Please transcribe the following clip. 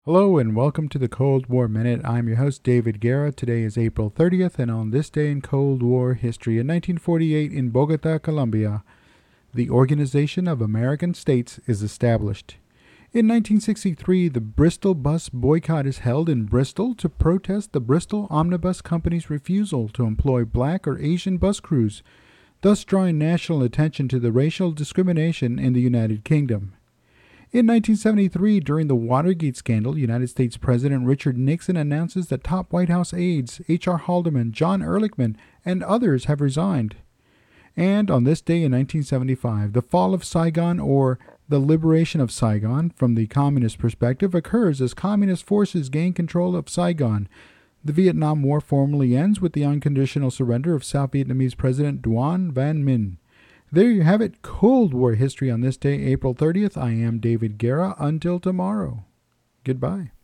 Hello and welcome to the Cold War Minute. I'm your host, David Guerra. Today is April 30th, and on this day in Cold War history, in 1948 in Bogota, Colombia, the Organization of American States is established. In 1963, the Bristol bus boycott is held in Bristol to protest the Bristol Omnibus Company's refusal to employ black or Asian bus crews, thus drawing national attention to the racial discrimination in the United Kingdom. In 1973, during the Watergate scandal, United States President Richard Nixon announces that top White House aides H.R. Haldeman, John Ehrlichman, and others have resigned. And on this day in 1975, the fall of Saigon, or the liberation of Saigon from the communist perspective, occurs as communist forces gain control of Saigon. The Vietnam War formally ends with the unconditional surrender of South Vietnamese President Duan Van Minh. There you have it, Cold War history on this day, April 30th. I am David Guerra. Until tomorrow, goodbye.